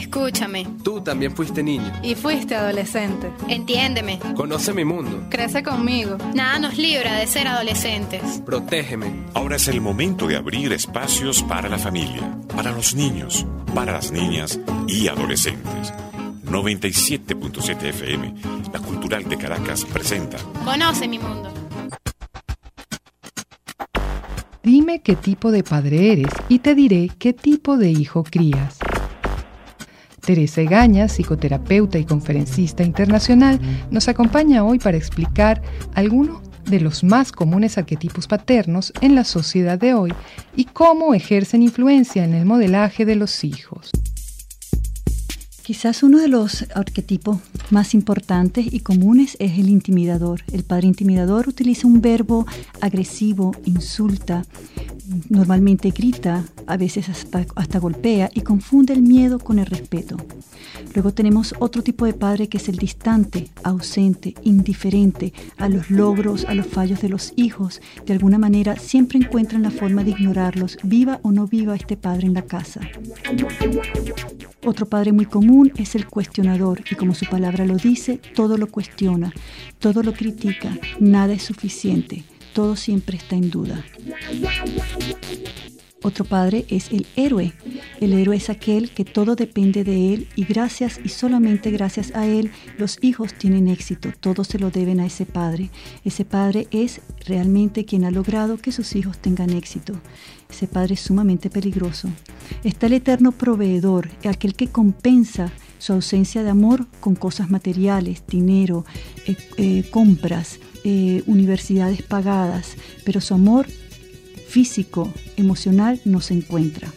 Escúchame. Tú también fuiste niño. Y fuiste adolescente. Entiéndeme. Conoce mi mundo. Crece conmigo. Nada nos libra de ser adolescentes. Protégeme. Ahora es el momento de abrir espacios para la familia, para los niños, para las niñas y adolescentes. 97.7 FM, la Cultural de Caracas presenta Conoce mi mundo. Dime qué tipo de padre eres y te diré qué tipo de hijo crías. Teresa Egaña, psicoterapeuta y conferencista internacional, nos acompaña hoy para explicar algunos de los más comunes arquetipos paternos en la sociedad de hoy y cómo ejercen influencia en el modelaje de los hijos. Quizás uno de los arquetipos más importantes y comunes es el intimidador. El padre intimidador utiliza un verbo agresivo, insulta, normalmente grita, a veces hasta golpea y confunde el miedo con el respeto. Luego tenemos otro tipo de padre que es el distante, ausente, indiferente a los logros, a los fallos de los hijos. De alguna manera siempre encuentran la forma de ignorarlos, viva o no viva este padre en la casa. Otro padre muy común es el cuestionador y como su palabra lo dice, todo lo cuestiona, todo lo critica, nada es suficiente, todo siempre está en duda. Otro padre es el héroe. El héroe es aquel que todo depende de él y gracias y solamente gracias a él los hijos tienen éxito. Todos se lo deben a ese padre. Ese padre es realmente quien ha logrado que sus hijos tengan éxito. Ese padre es sumamente peligroso. Está el eterno proveedor, aquel que compensa su ausencia de amor con cosas materiales, dinero, compras, universidades pagadas, pero su amor físico, emocional no se encuentra.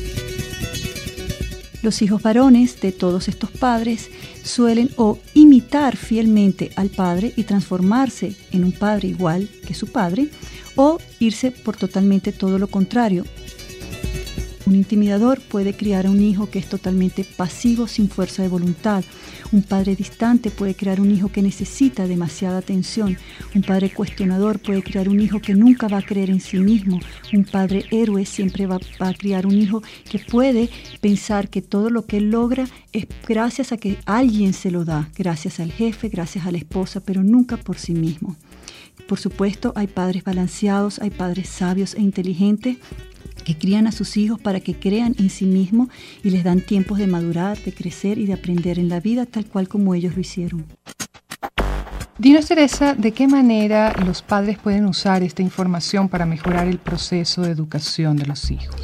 Los hijos varones de todos estos padres suelen o imitar fielmente al padre y transformarse en un padre igual que su padre, o irse por totalmente todo lo contrario. Un intimidador puede criar a un hijo que es totalmente pasivo, sin fuerza de voluntad. Un padre distante puede crear un hijo que necesita demasiada atención. Un padre cuestionador puede crear un hijo que nunca va a creer en sí mismo. Un padre héroe siempre va a criar un hijo que puede pensar que todo lo que él logra es gracias a que alguien se lo da, gracias al jefe, gracias a la esposa, pero nunca por sí mismo. Por supuesto, hay padres balanceados, hay padres sabios e inteligentes que crían a sus hijos para que crean en sí mismos y les dan tiempos de madurar, de crecer y de aprender en la vida tal cual como ellos lo hicieron. Dinos, Teresa, ¿de qué manera los padres pueden usar esta información para mejorar el proceso de educación de los hijos?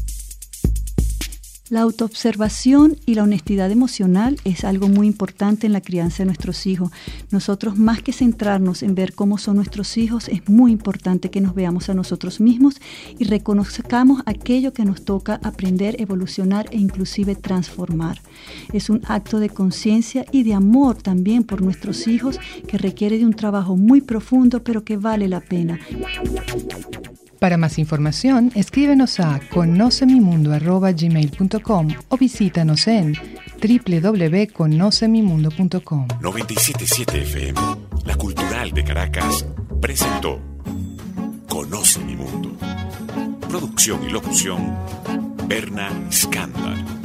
La autoobservación y la honestidad emocional es algo muy importante en la crianza de nuestros hijos. Nosotros, más que centrarnos en ver cómo son nuestros hijos, es muy importante que nos veamos a nosotros mismos y reconozcamos aquello que nos toca aprender, evolucionar e inclusive transformar. Es un acto de conciencia y de amor también por nuestros hijos que requiere de un trabajo muy profundo, pero que vale la pena. Para más información, escríbenos a conocemimundo@gmail.com o visítanos en www.conocemimundo.com. 97.7 FM, la Cultural de Caracas, presentó Conoce mi mundo. Producción y locución, Berna Skandal.